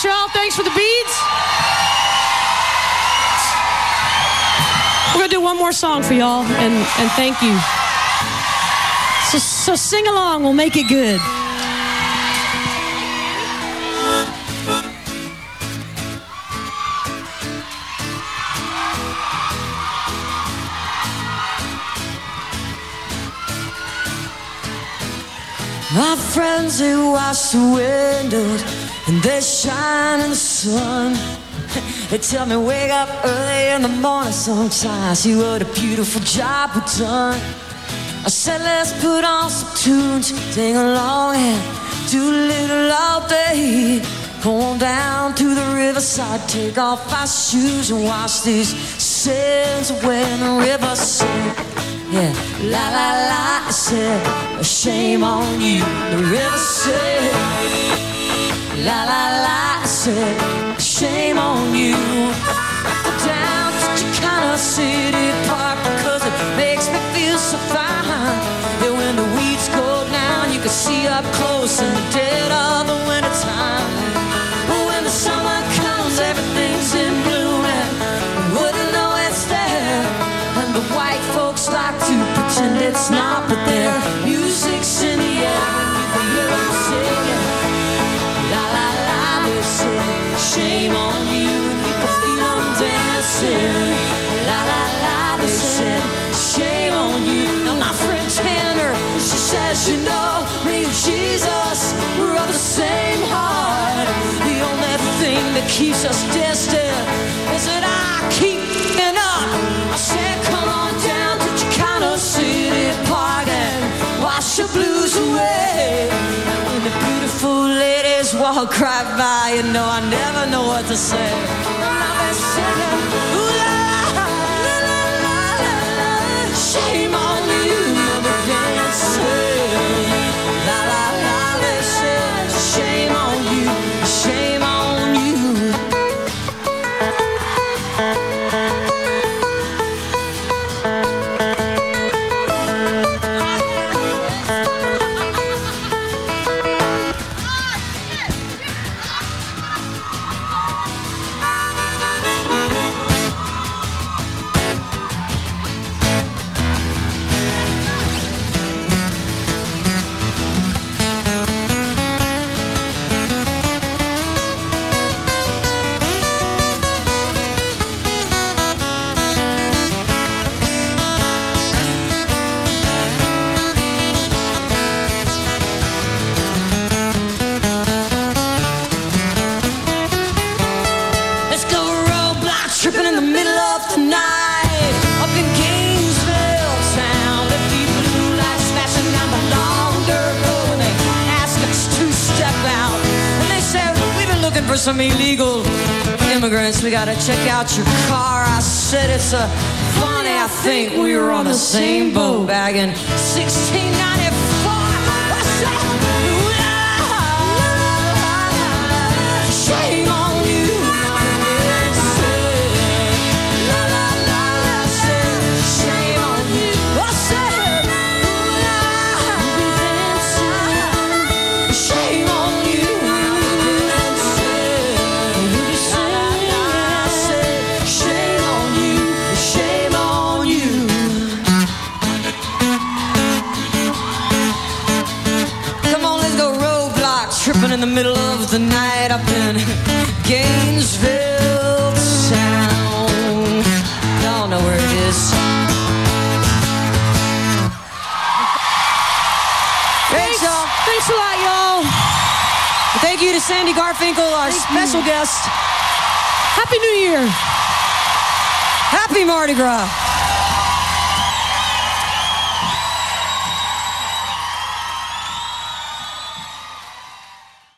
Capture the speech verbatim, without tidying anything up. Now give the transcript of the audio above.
y'all. Thanks for the beads. We're going to do one more song for y'all, and, and thank you. So, so sing along. We'll make it good. My friends, they wash the windows and they shine in the sun. They tell me wake up early in the morning sometimes. See what a beautiful job we've done. I said let's put on some tunes, sing along and do a little all day. Go on down to the riverside, take off our shoes and wash these sins away in the river. Say, yeah, la la la, I said, shame on you. The river said, la la la, I said, shame on you. Go down to Chicana City Park because it makes me feel so fine. And when the weeds go down, you can see up close in the dead of the winter time. But when the summer comes, everything's in bloom and you wouldn't know it's there. And the white folks like to pretend it's not, but their music's in the air. You can hear them singing, la la la, they say, shame on you. You can feel them dancing, la la la, they say, shame on you. Now my friend Tanner, she says, you know, me and Jesus, we're of the same heart. The only thing that keeps us distant is that I keep getting up. I said, come on down to Chicano City Park and wash your blues away. And when the beautiful ladies walk right by, you know I never know what to say. And I'll be singing, ooh la la, la la la la la, shame on you, never dancing. La la la, they said, shame on you, shame on you. Tripping in the middle of the night, up in Gainesville town. The people who like smashing down the long dirt road, and they ask us to step out. And they say, we've been looking for some illegal immigrants. We gotta check out your car. I said, it's a funny, I think we were on the same boat back in sixteen ninety-four. I said, ooh, la, la, la, la, shame on you. Tripping in the middle of the night up in Gainesville town. Y'all know where it is. Thanks, y'all. Thanks a lot, y'all. Thank you to Sandy Garfinkel, our Thank special you. guest. Happy New Year. Happy Mardi Gras.